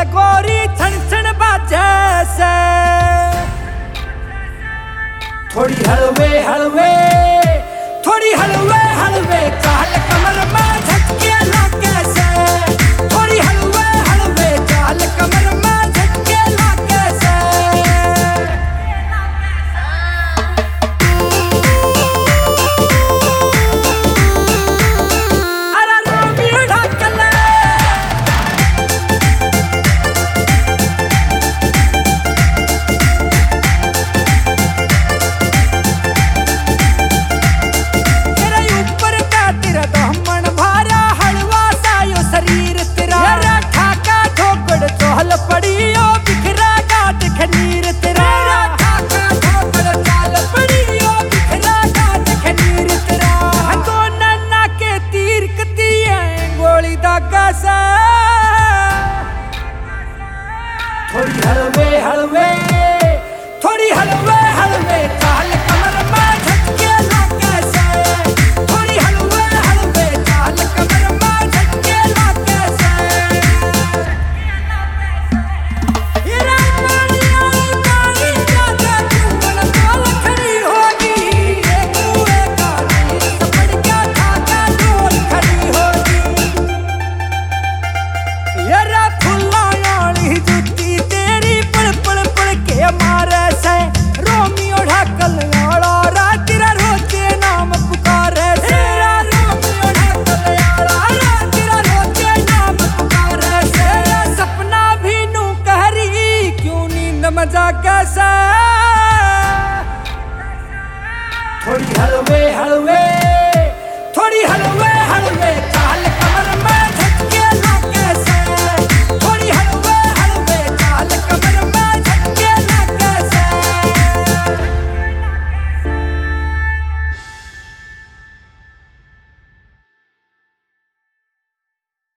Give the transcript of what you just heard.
गोरी छन छन बाजे से थोड़ी हलवे हलवे थोड़ी हलवे हलवे चाल कमर में झटके लागे से थोड़ी हलवे हलवे चाल कमर में झटके लागे से अरे रोमी ढकले पड़ियो बिखरा गाट खनीर तेरा ठाका ठोकर चाल पड़ियो बिखरा गाट खनीर तेरा दो नन्ना के तीर कती है गोली दागा सा थोड़ी हलवे हलवे थोड़ी हलवे हलवे चाल कमर में झटके लागे से थोड़ी हलवे हलवे चाल कमर में झटके लागे से मजा कैसा थोड़ी हलवे हलवे थोड़ी हलवे हलवे